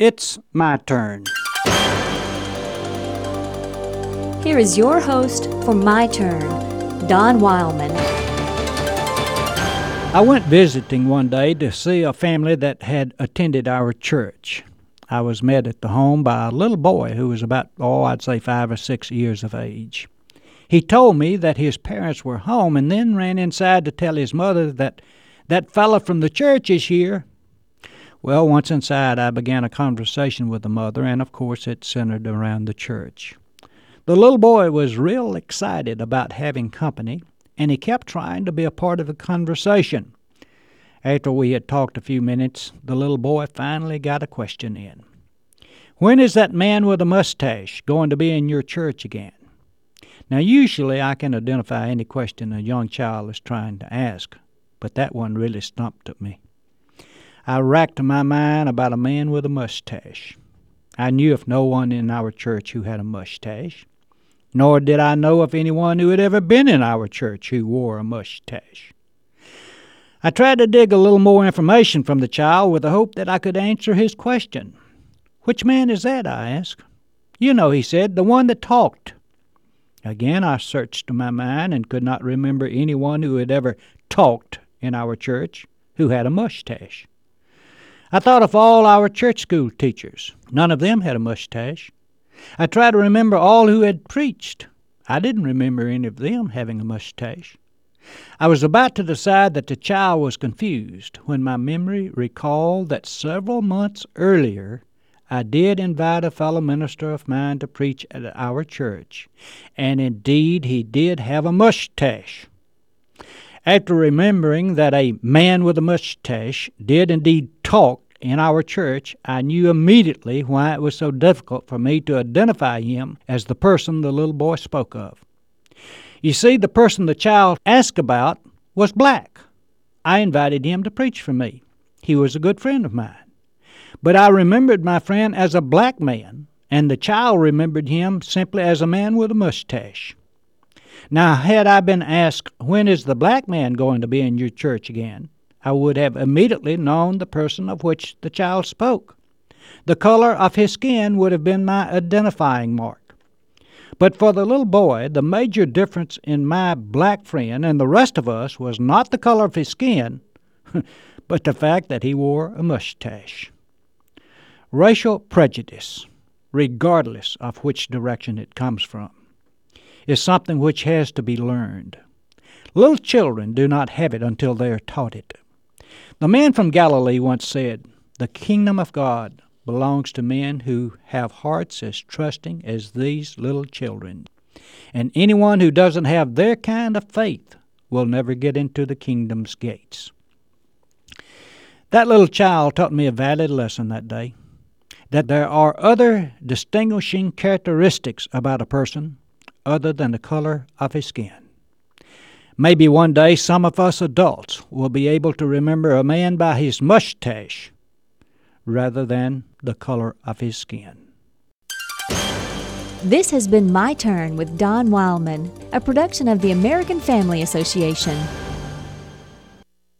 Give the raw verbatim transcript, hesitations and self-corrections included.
It's my turn. Here is your host for My Turn, Don Wildman. I went visiting one day to see a family that had attended our church. I was met at the home by a little boy who was about, oh, I'd say five or six years of age. He told me that his parents were home and then ran inside to tell his mother that that fella from the church is here. Well, once inside, I began a conversation with the mother, and of course it centered around the church. The little boy was real excited about having company, and he kept trying to be a part of the conversation. After we had talked a few minutes, the little boy finally got a question in. "When is that man with a mustache going to be in your church again?" Now, usually I can identify any question a young child is trying to ask, but that one really stumped me. I racked my mind about a man with a mustache. I knew of no one in our church who had a mustache, nor did I know of anyone who had ever been in our church who wore a mustache. I tried to dig a little more information from the child with the hope that I could answer his question. "Which man is that?" I asked. "You know," he said, "the one that talked." Again, I searched my mind and could not remember anyone who had ever talked in our church who had a mustache. I thought of all our church school teachers. None of them had a mustache. I tried to remember all who had preached. I didn't remember any of them having a mustache. I was about to decide that the child was confused when my memory recalled that several months earlier I did invite a fellow minister of mine to preach at our church, and indeed he did have a mustache. After remembering that a man with a mustache did indeed talk in our church, I knew immediately why it was so difficult for me to identify him as the person the little boy spoke of. You see, the person the child asked about was black. I invited him to preach for me. He was a good friend of mine. But I remembered my friend as a black man, and the child remembered him simply as a man with a mustache. Now, had I been asked, "When is the black man going to be in your church again?" I would have immediately known the person of which the child spoke. The color of his skin would have been my identifying mark. But for the little boy, the major difference in my black friend and the rest of us was not the color of his skin, but the fact that he wore a mustache. Racial prejudice, regardless of which direction it comes from, is something which has to be learned. Little children do not have it until they are taught it. The man from Galilee once said, "The kingdom of God belongs to men who have hearts as trusting as these little children. And anyone who doesn't have their kind of faith will never get into the kingdom's gates." That little child taught me a valid lesson that day, that there are other distinguishing characteristics about a person other than the color of his skin. Maybe one day some of us adults will be able to remember a man by his mustache rather than the color of his skin. This has been My Turn with Don Wildman, a production of the American Family Association.